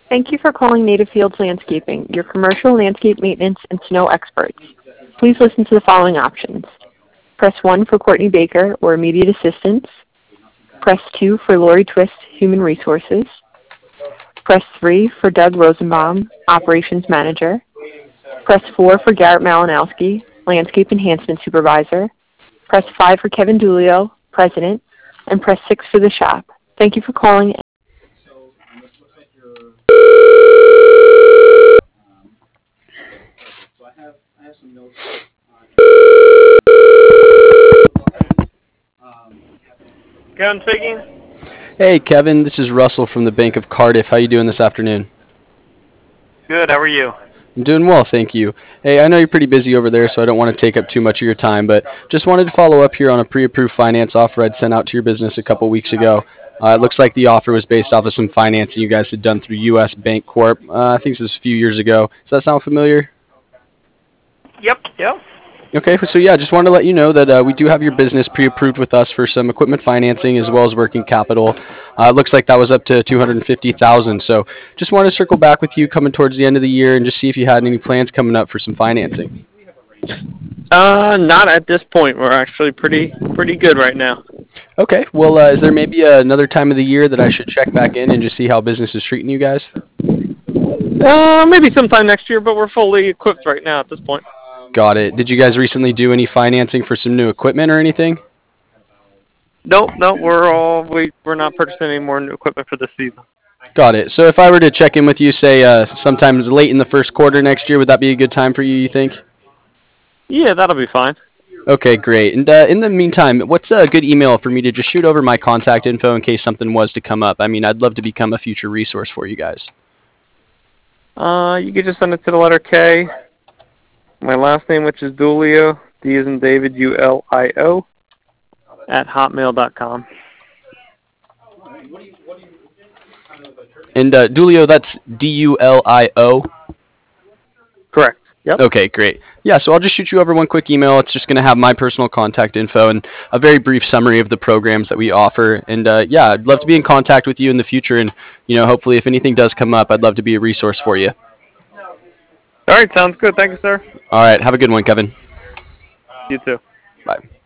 Thank you for calling Native Fields Landscaping, your commercial landscape maintenance and snow experts. Please listen to the following options. Press 1 for Courtney Baker or immediate assistance. Press 2 for Lori Twist, Human Resources. Press 3 for Doug Rosenbaum, Operations Manager. Press 4 for Garrett Malinowski, Landscape Enhancement Supervisor. Press 5 for Kevin Dulio, President. And press 6 for the shop. Thank you for calling. Kevin speaking. Hey, Kevin, this is Russell from the Bank of Cardiff. How you doing this afternoon? Good, how are you? I'm doing well, thank you. Hey, I know you're pretty busy over there, so I don't want to take up too much of your time, but just wanted to follow up here on a pre-approved finance offer I'd sent out to your business a couple weeks ago. It looks like the offer was based off of some financing you guys had done through U.S. Bank Corp. I think this was a few years ago. Does that sound familiar? Yep. Okay, so yeah, just wanted to let you know that we do have your business pre-approved with us for some equipment financing as well as working capital. It looks like that was up to $250,000. So just wanted to circle back with you coming towards the end of the year and just see if you had any plans coming up for some financing. Not at this point. We're actually pretty good right now. Okay, well, is there maybe another time of the year that I should check back in and just see how business is treating you guys? Maybe sometime next year, but we're fully equipped right now at this point. Got it. Did you guys recently do any financing for some new equipment or anything? Nope, we're not purchasing any more new equipment for this season. Got it. So if I were to check in with you, say sometime late in the first quarter next year, would that be a good time for you think? Yeah, that'll be fine. Okay, great. And in the meantime, what's a good email for me to just shoot over my contact info in case something was to come up? I mean, I'd love to become a future resource for you guys. You could just send it to the letter K. My last name, which is Dulio, D as in David, ULIO, at hotmail.com. And Dulio, that's DULIO? Correct. Yep. Okay, great. Yeah, so I'll just shoot you over one quick email. It's just going to have my personal contact info and a very brief summary of the programs that we offer. And yeah, I'd love to be in contact with you in the future. And, hopefully if anything does come up, I'd love to be a resource for you. All right, sounds good. Thank you, sir. All right, have a good one, Kevin. You too. Bye.